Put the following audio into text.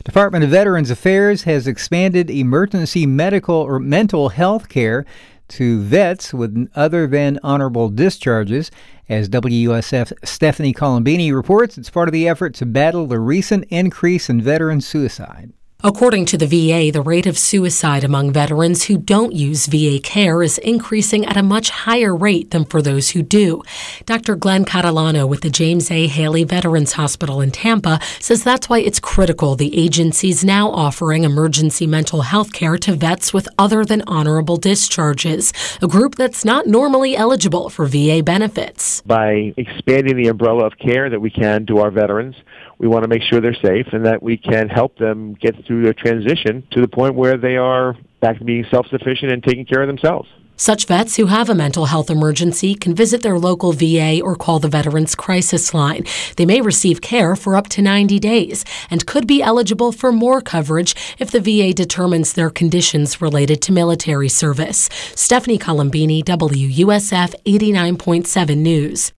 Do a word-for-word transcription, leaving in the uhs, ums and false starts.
Department of Veterans Affairs has expanded emergency medical or mental health care to vets with other than honorable discharges. As W U S F Stephanie Colombini reports, it's part of the effort to battle the recent increase in veteran suicide. According to the V A, the rate of suicide among veterans who don't use V A care is increasing at a much higher rate than for those who do. Doctor Glenn Catalano with the James A. Haley Veterans Hospital in Tampa says that's why it's critical the agency's now offering emergency mental health care to vets with other than honorable discharges, a group that's not normally eligible for V A benefits. By expanding the umbrella of care that we can to our veterans, we want to make sure they're safe and that we can help them get through their transition to the point where they are back to being self-sufficient and taking care of themselves. Such vets who have a mental health emergency can visit their local V A or call the Veterans Crisis Line. They may receive care for up to ninety days and could be eligible for more coverage if the V A determines their conditions related to military service. Stephanie Colombini, W U S F eighty-nine point seven News.